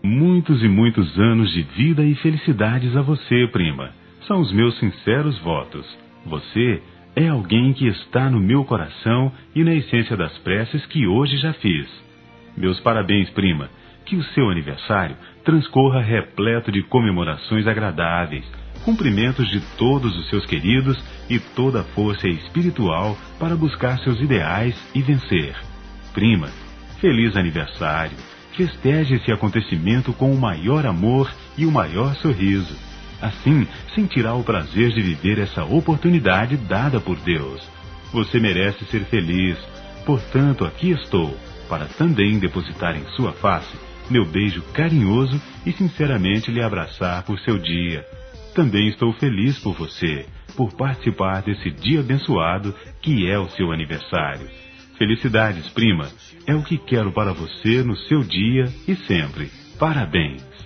Muitos e muitos anos de vida e felicidades a você, prima. São os meus sinceros votos. Você é alguém que está no meu coração e na essência das preces que hoje já fiz. Meus parabéns, prima. Que o seu aniversário transcorra repleto de comemorações agradáveis, cumprimentos de todos os seus queridos e toda a força espiritual para buscar seus ideais e vencer. Prima, feliz aniversário. Festeje esse acontecimento com o maior amor e o maior sorriso. Assim, sentirá o prazer de viver essa oportunidade dada por Deus. Você merece ser feliz. Portanto, aqui estou, para também depositar em sua face meu beijo carinhoso e sinceramente lhe abraçar por seu dia. Também estou feliz por você, por participar desse dia abençoado que é o seu aniversário. Felicidades, prima. É o que quero para você no seu dia e sempre. Parabéns.